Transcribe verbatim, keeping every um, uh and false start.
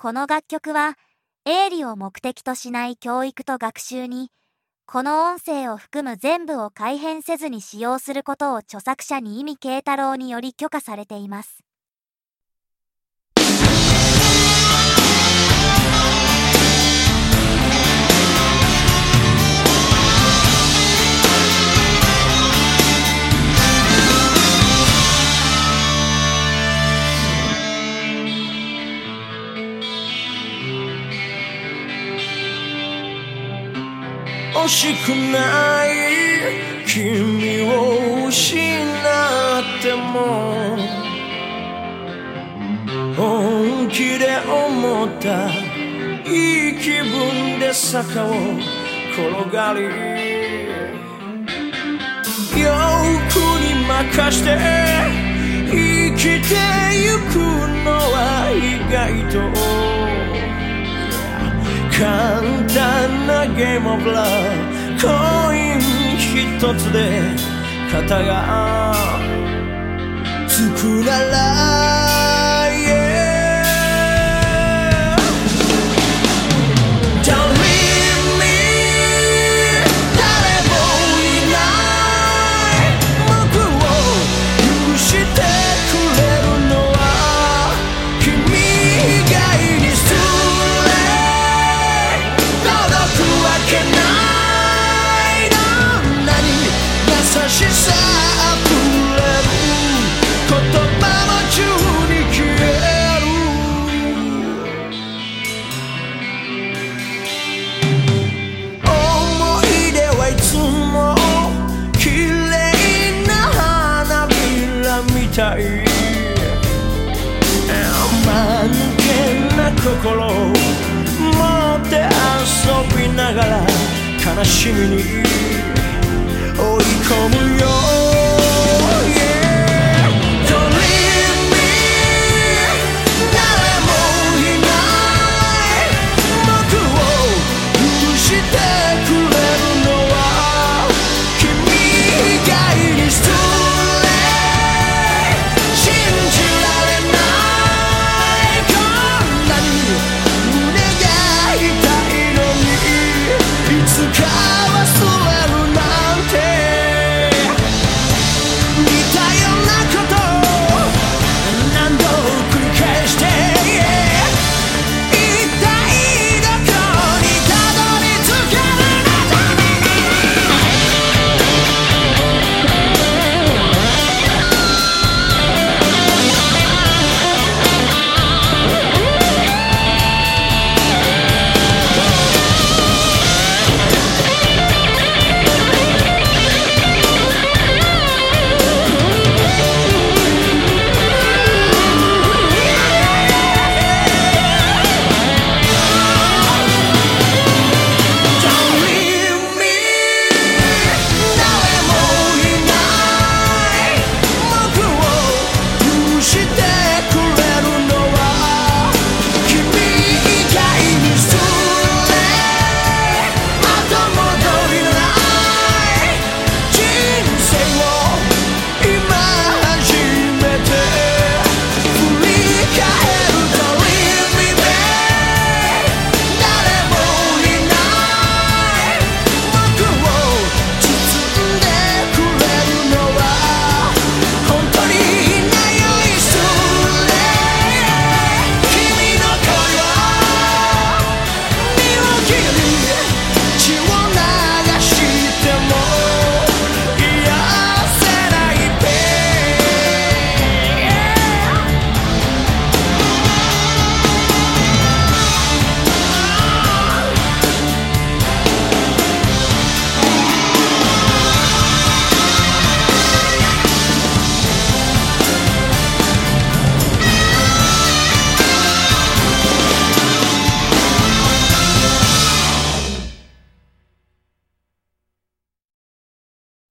この楽曲は営利を目的としない教育と学習に、この音声を含む全部を改変せずに使用することを著作者に意味慶太郎により許可されています。 惜しくない君を失っても、本気で思ったいい気分で坂を転がり、欲に任して生きてゆくのは意外と簡単なゲームオブラブ、コイン一つで肩がつくなら、yeah. Don't leave me 誰もいない僕を許してくれるのは君以外にす優しさあふれる言葉の中に消える、思い出はいつも綺麗な花びらみたい、真剣な心を持って遊びながら悲しみに追い込むよ